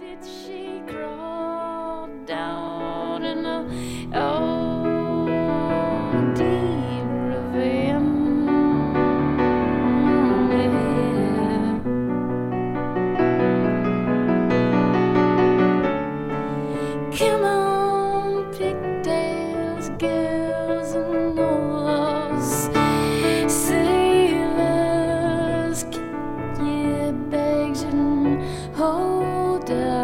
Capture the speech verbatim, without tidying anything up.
did she crawl down in a oh deep ravine? Yeah. Come on, pigtails, girls, and all those sailors, get your bags and hold up.